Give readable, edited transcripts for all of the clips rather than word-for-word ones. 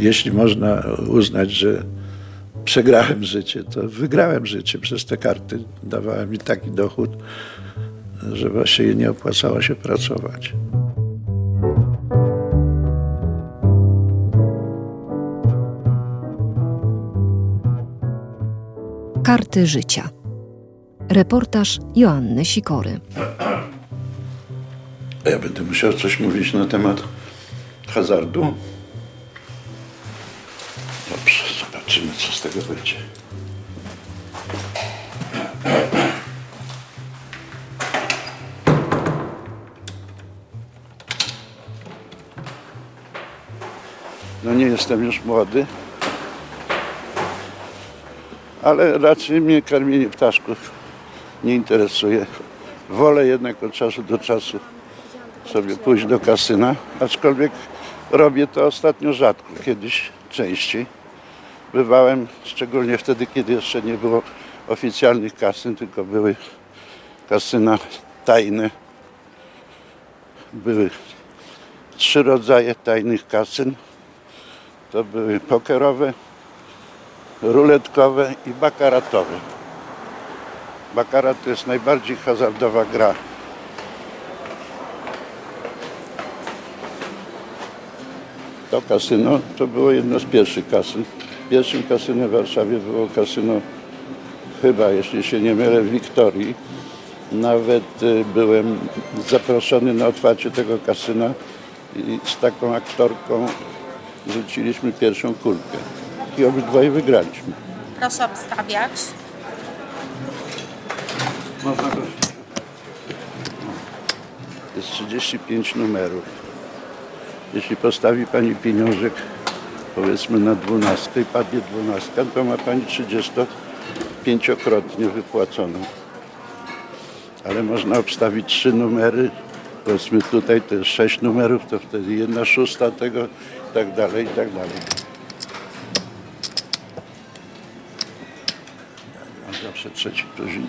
jeśli można uznać, że przegrałem życie, to wygrałem życie przez te karty. Dawały mi taki dochód, że właśnie nie opłacało się pracować. Karty życia. Reportaż Joanny Sikory. Ja będę musiał coś mówić na temat hazardu. Dobrze, zobaczymy, co z tego będzie. No nie jestem już młody, ale raczej mnie karmienie ptaszków nie interesuje. Wolę jednak od czasu do czasu sobie pójść do kasyna, aczkolwiek robię to ostatnio rzadko, kiedyś częściej. Bywałem, szczególnie wtedy, kiedy jeszcze nie było oficjalnych kasyn, tylko były kasyna tajne. Były 3 rodzaje tajnych kasyn. To były pokerowe, ruletkowe i bakaratowe. Bakarat to jest najbardziej hazardowa gra. To kasyno to było jedno z pierwszych kasyn. Pierwszym kasynem w Warszawie było kasyno, chyba, jeśli się nie mylę, w Wiktorii. Nawet byłem zaproszony na otwarcie tego kasyna i z taką aktorką rzuciliśmy pierwszą kulkę. I obydwoje wygraliśmy. Proszę obstawiać. Można go... Jest 35 numerów. Jeśli postawi Pani pieniążek, powiedzmy na 12 i padnie 12, to ma Pani 35-krotnie wypłaconą. Ale można obstawić 3 numery. Powiedzmy tutaj to jest 6 numerów, to wtedy 1/6 tego i tak dalej, i tak dalej. Mam zawsze trzeci tuzin.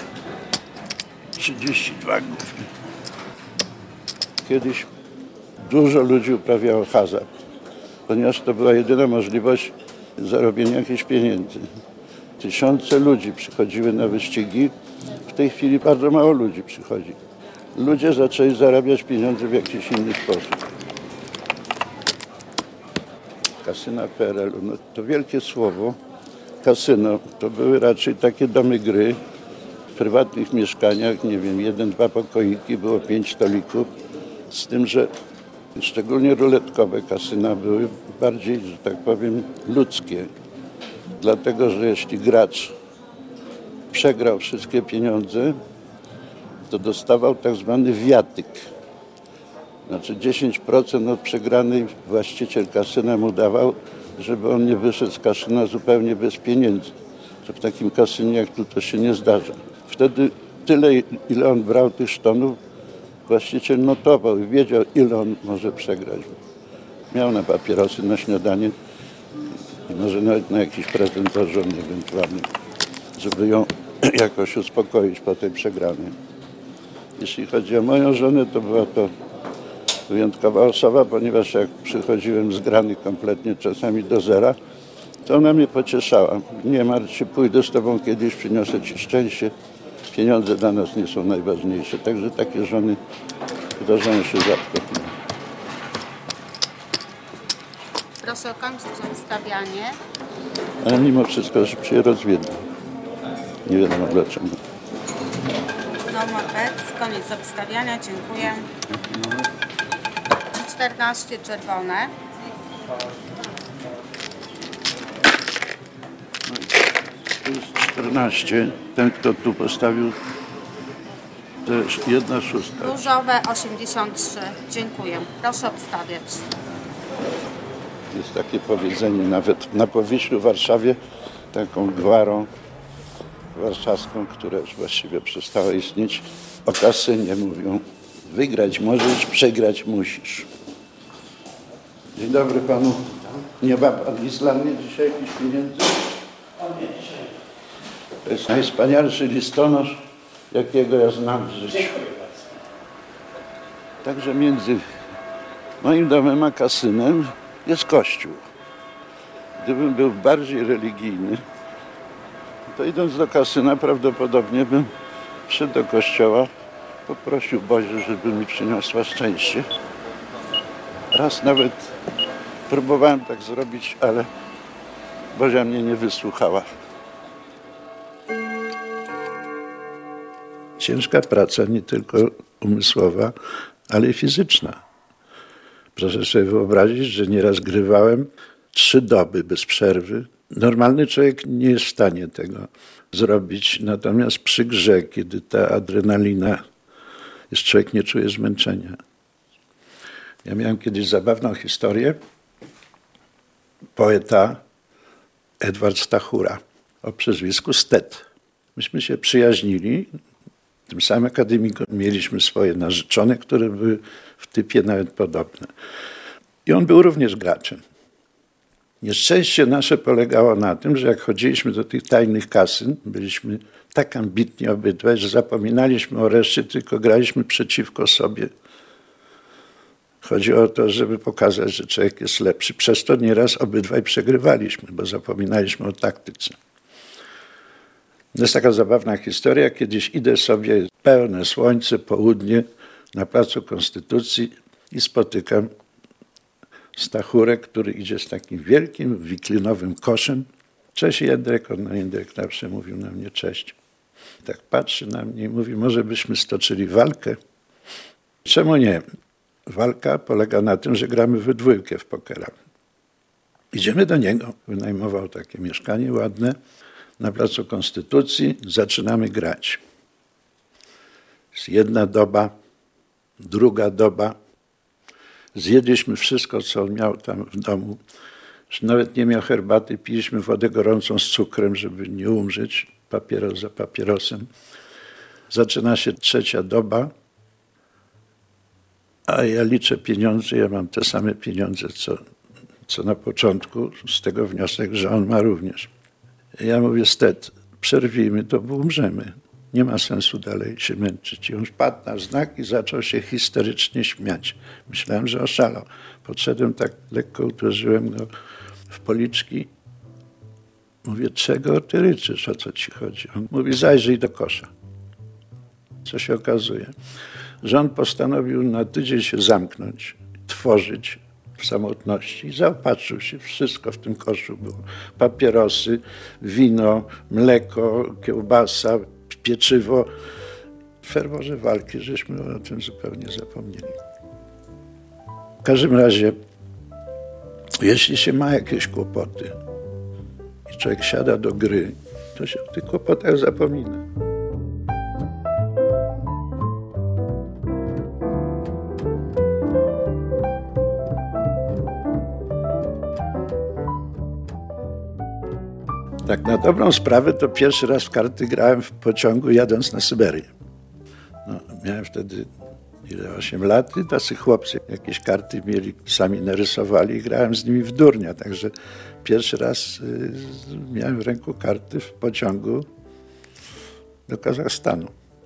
32 głównie. Kiedyś dużo ludzi uprawiało hazard, ponieważ to była jedyna możliwość zarobienia jakichś pieniędzy. Tysiące ludzi przychodziły na wyścigi. W tej chwili bardzo mało ludzi przychodzi. Ludzie zaczęli zarabiać pieniądze w jakiś inny sposób. Kasyna PRL-u, no to wielkie słowo. Kasyno to były raczej takie domy gry w prywatnych mieszkaniach, nie wiem, 1-2 pokoiki, było 5 stolików, z tym, że szczególnie ruletkowe kasyna były bardziej, że tak powiem, ludzkie. Dlatego, że jeśli gracz przegrał wszystkie pieniądze, to dostawał tak zwany wiatyk. Znaczy 10% od przegranej właściciel kasyna mu dawał, żeby on nie wyszedł z kasyna zupełnie bez pieniędzy. Że w takim kasynie jak tu to się nie zdarza. Wtedy tyle, ile on brał tych sztonów, właściciel notował i wiedział, ile on może przegrać. Miał na papierosy, na śniadanie i może nawet na jakiś prezent dla żony ewentualnie, żeby ją jakoś uspokoić po tej przegranej. Jeśli chodzi o moją żonę, to była to wyjątkowa osoba, ponieważ jak przychodziłem zgrany kompletnie, czasami do zera, to ona mnie pocieszała. Nie martw się, pójdę z tobą kiedyś, przyniosę ci szczęście. Pieniądze dla nas nie są najważniejsze. Także takie żony zdarzają się rzadko. Proszę kończyć obstawianie. Ale mimo wszystko szybciej rozwiedla. Nie wiadomo dlaczego. Numer X, koniec obstawiania, dziękuję. 14 czerwone. To jest 14. Ten, kto tu postawił, to jest 1/6. Różowe 83. Dziękuję. Proszę obstawiać. Jest takie powiedzenie nawet na Powiślu w Warszawie, taką gwarą warszawską, która już właściwie przestała istnieć. O kasynie mówią: wygrać możesz, przegrać musisz. Dzień dobry panu. Nie ma pan nic dla mnie dzisiaj jakichś pieniędzy? Nie, dzisiaj. To jest najwspanialszy listonosz, jakiego ja znam w życiu. Także między moim domem a kasynem jest kościół. Gdybym był bardziej religijny, to idąc do kasyna prawdopodobnie bym wszedł do kościoła, poprosił Boże, żeby mi przyniosła szczęście. Raz nawet próbowałem tak zrobić, ale Bozia mnie nie wysłuchała. Ciężka praca, nie tylko umysłowa, ale i fizyczna. Proszę sobie wyobrazić, że nieraz grywałem 3 doby bez przerwy. Normalny człowiek nie jest w stanie tego zrobić, natomiast przy grze, kiedy ta adrenalina jest, człowiek nie czuje zmęczenia. Ja miałem kiedyś zabawną historię. Poeta Edward Stachura o przezwisku Stet. Myśmy się przyjaźnili. W tym samym akademiku mieliśmy swoje narzeczone, które były w typie nawet podobne. I on był również graczem. Nieszczęście nasze polegało na tym, że jak chodziliśmy do tych tajnych kasyn, byliśmy tak ambitni obydwaj, że zapominaliśmy o reszcie, tylko graliśmy przeciwko sobie. Chodzi o to, żeby pokazać, że człowiek jest lepszy. Przez to nieraz obydwaj przegrywaliśmy, bo zapominaliśmy o taktyce. To jest taka zabawna historia. Kiedyś idę sobie, pełne słońce, południe, na Placu Konstytucji i spotykam Stachurę, który idzie z takim wielkim, wiklinowym koszem. Cześć Jędrek, on Jędrek zawsze mówił na mnie cześć. I tak patrzy na mnie i mówi, może byśmy stoczyli walkę? Czemu nie? Walka polega na tym, że gramy we dwójkę w pokera. Idziemy do niego, wynajmował takie mieszkanie ładne na Placu Konstytucji, zaczynamy grać. Jest jedna doba, druga doba. Zjedliśmy wszystko, co on miał tam w domu. Że nawet nie miał herbaty, piliśmy wodę gorącą z cukrem, żeby nie umrzeć, papieros za papierosem. Zaczyna się trzecia doba, a ja liczę pieniądze, ja mam te same pieniądze, co na początku, z tego wniosek, że on ma również. Ja mówię, Stet, przerwijmy to, bo umrzemy. Nie ma sensu dalej się męczyć. I on wpadł na znak i zaczął się histerycznie śmiać. Myślałem, że oszalał. Podszedłem tak lekko, uderzyłem go w policzki. Mówię, czego ty ryczysz, o co ci chodzi? On mówi, zajrzyj do kosza. Co się okazuje? Że on postanowił na tydzień się zamknąć, tworzyć w samotności i zaopatrzył się. Wszystko w tym koszu było. Papierosy, wino, mleko, kiełbasa, pieczywo. W ferworze walki żeśmy o tym zupełnie zapomnieli. W każdym razie, jeśli się ma jakieś kłopoty i człowiek siada do gry, to się o tych kłopotach zapomina. Tak na dobrą sprawę to pierwszy raz w karty grałem w pociągu jadąc na Syberię. No, miałem wtedy 8 lat i tacy chłopcy jakieś karty mieli, sami narysowali i grałem z nimi w durnia. Także pierwszy raz miałem w ręku karty w pociągu do Kazachstanu.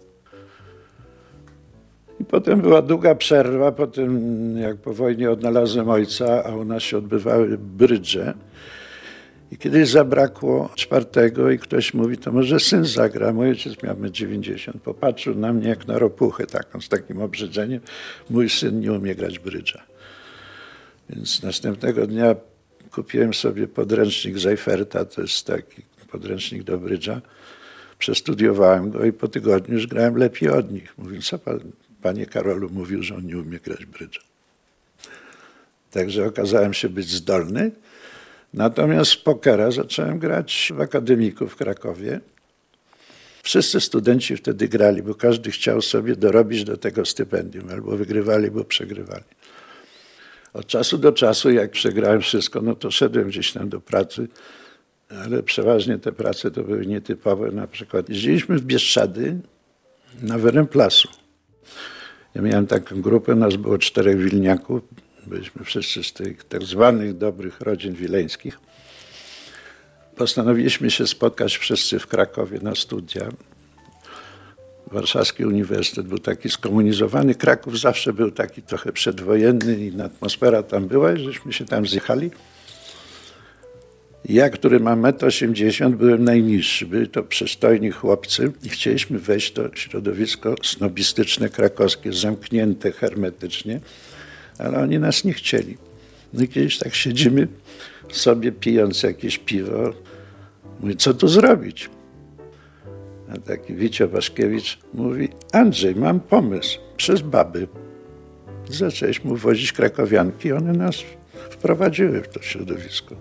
I potem była długa przerwa, potem jak po wojnie odnalazłem ojca, a u nas się odbywały brydże. I kiedyś zabrakło 4 i ktoś mówi, to może syn zagra. Mój ojciec miał 1,90 m. Popatrzył na mnie jak na ropuchę taką, z takim obrzydzeniem. Mój syn nie umie grać brydża. Więc następnego dnia kupiłem sobie podręcznik Seiferta, to jest taki podręcznik do brydża. Przestudiowałem go i po tygodniu już grałem lepiej od nich. Mówił, co panie Karolu mówił, że on nie umie grać brydża. Także okazałem się być zdolny. Natomiast w pokera zacząłem grać w akademiku w Krakowie. Wszyscy studenci wtedy grali, bo każdy chciał sobie dorobić do tego stypendium. Albo wygrywali, albo przegrywali. Od czasu do czasu, jak przegrałem wszystko, no to szedłem gdzieś tam do pracy, ale przeważnie te prace to były nietypowe. Na przykład jeździliśmy w Bieszczady na Weremplasu. Ja miałem taką grupę, nas było 4 wilniaków. Byliśmy wszyscy z tych tak zwanych dobrych rodzin wileńskich. Postanowiliśmy się spotkać wszyscy w Krakowie na studia. Warszawski Uniwersytet był taki skomunizowany. Kraków zawsze był taki trochę przedwojenny i atmosfera tam była i żeśmy się tam zjechali. Ja, który mam 1,80 m, byłem najniższy. Byli to przystojni chłopcy i chcieliśmy wejść w to środowisko snobistyczne, krakowskie, zamknięte hermetycznie, ale oni nas nie chcieli. No i kiedyś tak siedzimy sobie, pijąc jakieś piwo. Mówię, co tu zrobić? A taki Wicio Waszkiewicz mówi, Andrzej, mam pomysł, przez baby. Zaczęliśmy uwozić krakowianki i one nas wprowadziły w to środowisko.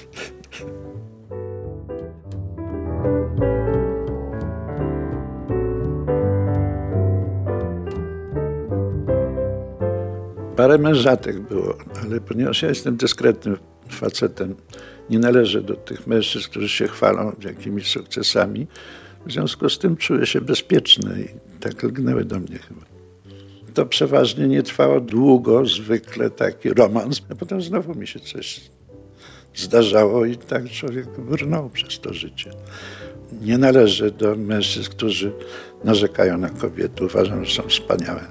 Parę mężatek było, ale ponieważ ja jestem dyskretnym facetem, nie należę do tych mężczyzn, którzy się chwalą jakimiś sukcesami, w związku z tym czuję się bezpieczny i tak lgnęły do mnie chyba. To przeważnie nie trwało długo, zwykle taki romans, a potem znowu mi się coś zdarzało i tak człowiek brnął przez to życie. Nie należę do mężczyzn, którzy narzekają na kobiety. Uważam, że są wspaniałe.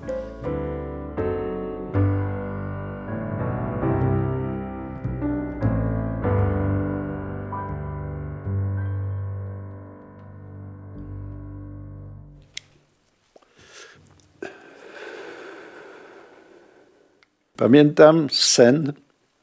Pamiętam sen.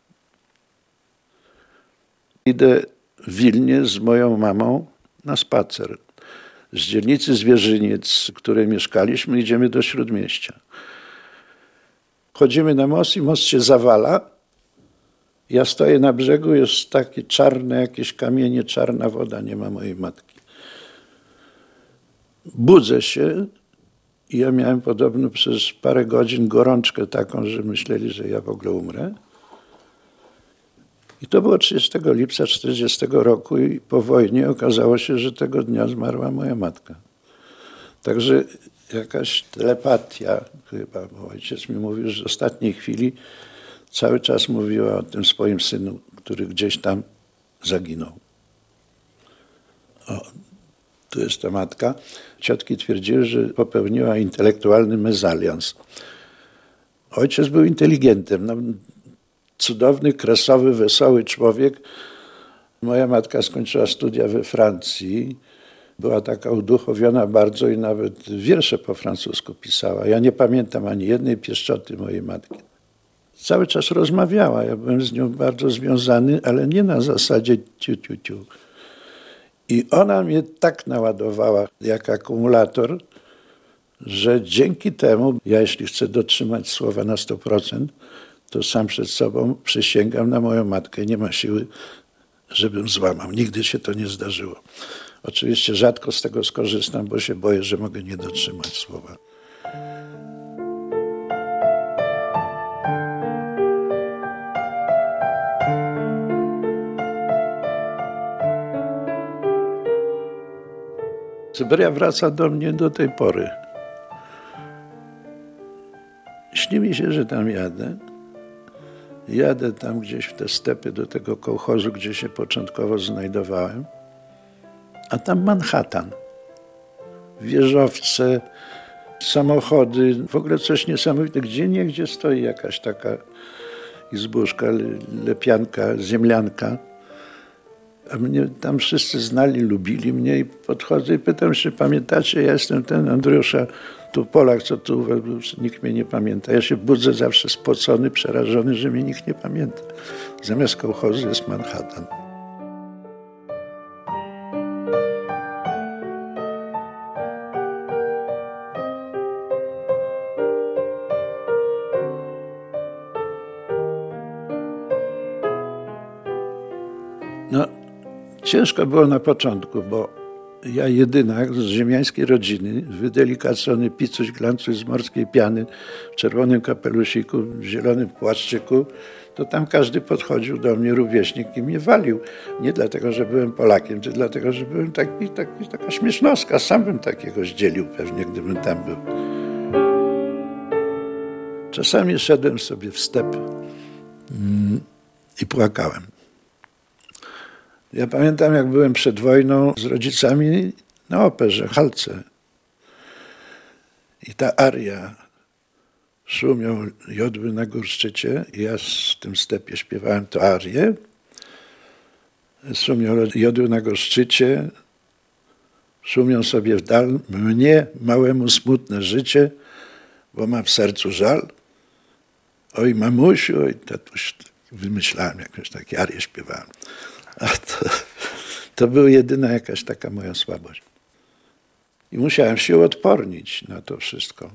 Idę w Wilnie z moją mamą na spacer. Z dzielnicy Zwierzyniec, w której mieszkaliśmy, idziemy do Śródmieścia. Chodzimy na most i most się zawala. Ja stoję na brzegu, jest takie czarne jakieś kamienie, czarna woda, nie ma mojej matki. Budzę się i ja miałem podobno przez parę godzin gorączkę taką, że myśleli, że ja w ogóle umrę. I to było 30 lipca 1940 roku i po wojnie okazało się, że tego dnia zmarła moja matka. Także jakaś telepatia chyba, bo ojciec mi mówił, że w ostatniej chwili cały czas mówiła o tym swoim synu, który gdzieś tam zaginął. O, tu jest ta matka. Ciotki twierdziły, że popełniła intelektualny mezalians. Ojciec był inteligentem, no, cudowny, kresowy, wesoły człowiek. Moja matka skończyła studia we Francji. Była taka uduchowiona bardzo i nawet wiersze po francusku pisała. Ja nie pamiętam ani jednej pieszczoty mojej matki. Cały czas rozmawiała. Ja byłem z nią bardzo związany, ale nie na zasadzie ciu. I ona mnie tak naładowała jak akumulator, że dzięki temu, ja jeśli chcę dotrzymać słowa na 100%, to sam przed sobą przysięgam na moją matkę. Nie ma siły, żebym złamał. Nigdy się to nie zdarzyło. Oczywiście rzadko z tego skorzystam, bo się boję, że mogę nie dotrzymać słowa. Syberia wraca do mnie do tej pory. Śni mi się, że tam jadę. Jadę tam gdzieś w te stepy do tego kołchozu, gdzie się początkowo znajdowałem. A tam Manhattan. Wieżowce, samochody, w ogóle coś niesamowitego. Gdzieniegdzie stoi jakaś taka izbuszka, lepianka, ziemlianka. A mnie tam wszyscy znali, lubili mnie i podchodzę i pytam się, pamiętacie, ja jestem ten Andriusza, tu Polak, co tu, nikt mnie nie pamięta. Ja się budzę zawsze spocony, przerażony, że mnie nikt nie pamięta. Zamiast kołchozu jest Manhattan. No, ciężko było na początku, bo ja jedynak z ziemiańskiej rodziny, wydelikacony picuś, glancuś z morskiej piany, w czerwonym kapelusiku, w zielonym płaszczyku, to tam każdy podchodził do mnie, rówieśnik, i mnie walił. Nie dlatego, że byłem Polakiem, czy dlatego, że byłem taka śmiesznostka. Sam bym takiego zdzielił pewnie, gdybym tam był. Czasami szedłem sobie w step i płakałem. Ja pamiętam, jak byłem przed wojną z rodzicami na operze, Halce. I ta aria, szumią jodły na górszczycie, i ja w tym stepie śpiewałem tę arię. Szumią jodły na szczycie, szumią sobie w dal, mnie, małemu, smutne życie, bo mam w sercu żal. Oj mamusiu, oj tatuś, wymyślałem jakąś takie arię, śpiewałem. A to była jedyna jakaś taka moja słabość. I musiałem się uodpornić na to wszystko.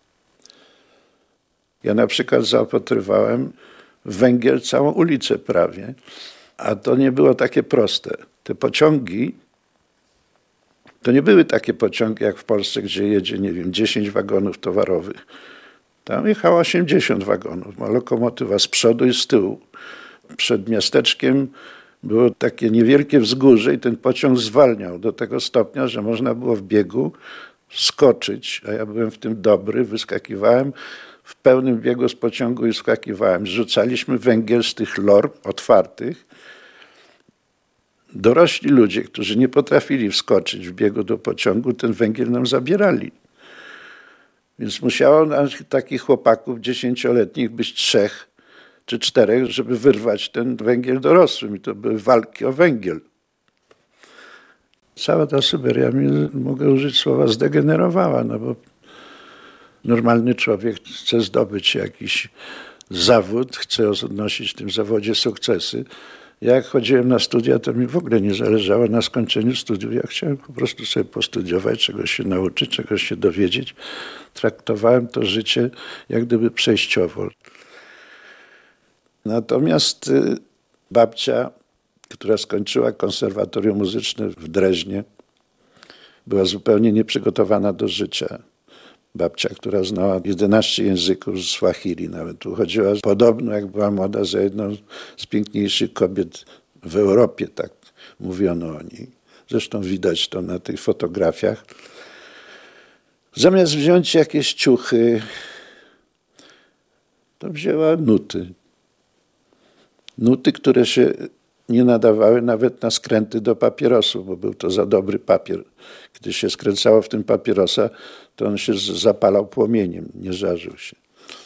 Ja na przykład zaopatrywałem w węgiel całą ulicę prawie, a to nie było takie proste. Te pociągi, to nie były takie pociągi jak w Polsce, gdzie jedzie, nie wiem, 10 wagonów towarowych. Tam jechało 80 wagonów, ma lokomotywa z przodu i z tyłu. Przed miasteczkiem było takie niewielkie wzgórze i ten pociąg zwalniał do tego stopnia, że można było w biegu skoczyć, a ja byłem w tym dobry, wyskakiwałem w pełnym biegu z pociągu i skakiwałem. Rzucaliśmy węgiel z tych lor otwartych. Dorośli ludzie, którzy nie potrafili wskoczyć w biegu do pociągu, ten węgiel nam zabierali. Więc musiało takich chłopaków 10-letnich być 3 czy 4, żeby wyrwać ten węgiel dorosłym. I to były walki o węgiel. Cała ta Syberia mi, mogę użyć słowa, zdegenerowała, no bo normalny człowiek chce zdobyć jakiś zawód, chce odnosić w tym zawodzie sukcesy. Ja jak chodziłem na studia, to mi w ogóle nie zależało na skończeniu studiów. Ja chciałem po prostu sobie postudiować, czegoś się nauczyć, czegoś się dowiedzieć. Traktowałem to życie jak gdyby przejściowo. Natomiast babcia, która skończyła konserwatorium muzyczne w Dreźnie, była zupełnie nieprzygotowana do życia. Babcia, która znała 11 języków z Swahili nawet. Uchodziła podobno, jak była młoda, za jedną z piękniejszych kobiet w Europie, tak mówiono o niej. Zresztą widać to na tych fotografiach. Zamiast wziąć jakieś ciuchy, to wzięła nuty. Nuty, które się nie nadawały nawet na skręty do papierosów, bo był to za dobry papier. Gdy się skręcało w tym papierosa, to on się zapalał płomieniem, nie żarzył się.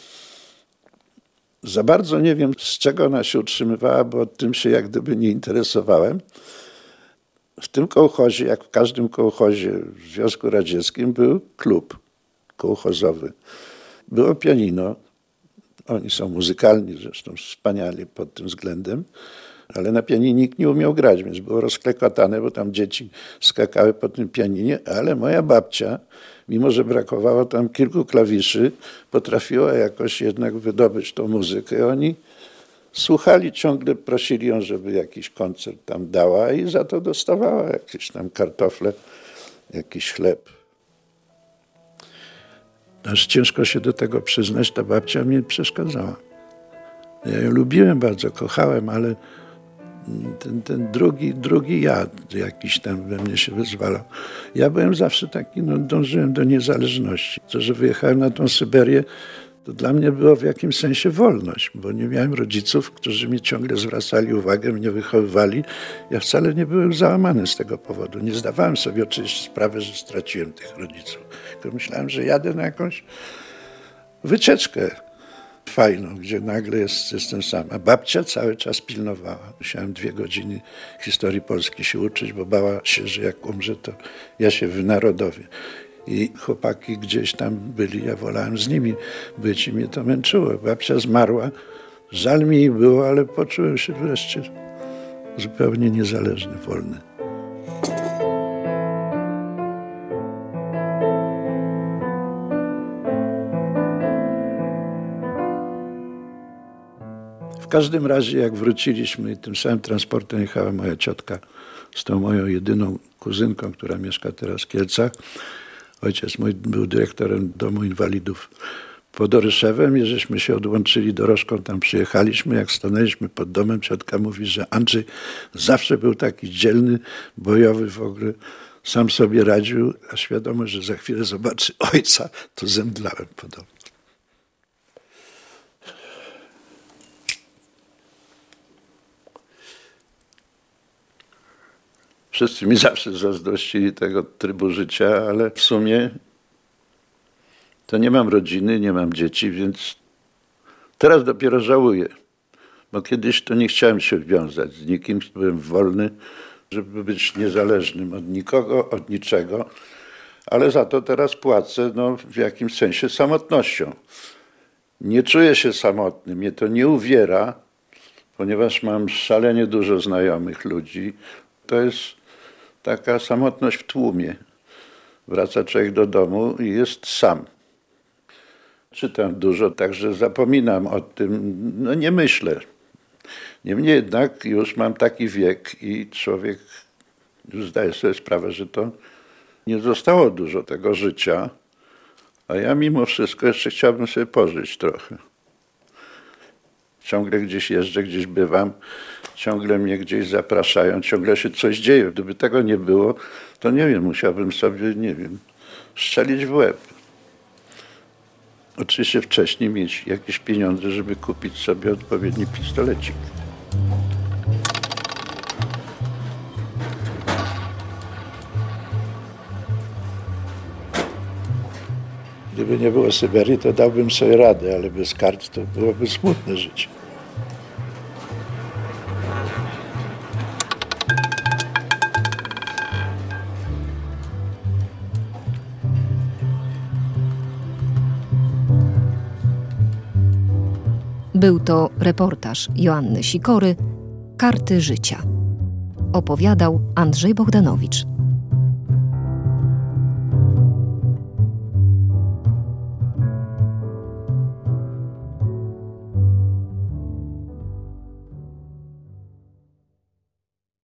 Za bardzo nie wiem, z czego ona się utrzymywała, bo tym się jak gdyby nie interesowałem. W tym kołchozie, jak w każdym kołchozie w Związku Radzieckim, był klub kołchozowy. Było pianino. Oni są muzykalni, zresztą wspaniali pod tym względem, ale na pianinie nikt nie umiał grać, więc było rozklekotane, bo tam dzieci skakały po tym pianinie, ale moja babcia, mimo że brakowało tam kilku klawiszy, potrafiła jakoś jednak wydobyć tą muzykę. Oni słuchali, ciągle prosili ją, żeby jakiś koncert tam dała i za to dostawała jakieś tam kartofle, jakiś chleb. Aż ciężko się do tego przyznać, ta babcia mi przeszkadzała. Ja ją lubiłem bardzo, kochałem, ale ten drugi ja jakiś tam we mnie się wyzwalał. Ja byłem zawsze taki, dążyłem do niezależności. To, że wyjechałem na tą Syberię, to dla mnie było w jakimś sensie wolność, bo nie miałem rodziców, którzy mi ciągle zwracali uwagę, mnie wychowywali. Ja wcale nie byłem załamany z tego powodu. Nie zdawałem sobie oczywiście sprawy, że straciłem tych rodziców. Tylko myślałem, że jadę na jakąś wycieczkę fajną, gdzie nagle jestem sam. A babcia cały czas pilnowała. Musiałem 2 godziny historii Polski się uczyć, bo bała się, że jak umrze, to ja się wynarodowię. I chłopaki gdzieś tam byli, ja wolałem z nimi być i mnie to męczyło. Babcia zmarła, żal mi jej było, ale poczułem się wreszcie zupełnie niezależny, wolny. W każdym razie, jak wróciliśmy, tym samym transportem jechała moja ciotka z tą moją jedyną kuzynką, która mieszka teraz w Kielcach. Ojciec mój był dyrektorem Domu Inwalidów pod Oryszewem i żeśmy się odłączyli dorożką, tam przyjechaliśmy. Jak stanęliśmy pod domem, ciotka mówi, że Andrzej zawsze był taki dzielny, bojowy w ogóle, sam sobie radził, a świadomość, że za chwilę zobaczy ojca, to zemdlałem podobno. Wszyscy mi zawsze zazdrościli tego trybu życia, ale w sumie to nie mam rodziny, nie mam dzieci, więc teraz dopiero żałuję. Bo kiedyś to nie chciałem się wiązać z nikim, byłem wolny, żeby być niezależnym od nikogo, od niczego, ale za to teraz płacę w jakimś sensie samotnością. Nie czuję się samotny, mnie to nie uwiera, ponieważ mam szalenie dużo znajomych ludzi. To jest taka samotność w tłumie. Wraca człowiek do domu i jest sam. Czytam dużo, także zapominam o tym, nie myślę. Niemniej jednak już mam taki wiek i człowiek już zdaje sobie sprawę, że to nie zostało dużo tego życia, a ja mimo wszystko jeszcze chciałbym sobie pożyć trochę. Ciągle gdzieś jeżdżę, gdzieś bywam, ciągle mnie gdzieś zapraszają, ciągle się coś dzieje. Gdyby tego nie było, to nie wiem, musiałbym sobie, strzelić w łeb. Oczywiście wcześniej mieć jakieś pieniądze, żeby kupić sobie odpowiedni pistolecik. Gdyby nie było Syberii, to dałbym sobie radę, ale bez kart to byłoby smutne życie. Był to reportaż Joanny Sikory, Karty życia. Opowiadał Andrzej Bogdanowicz.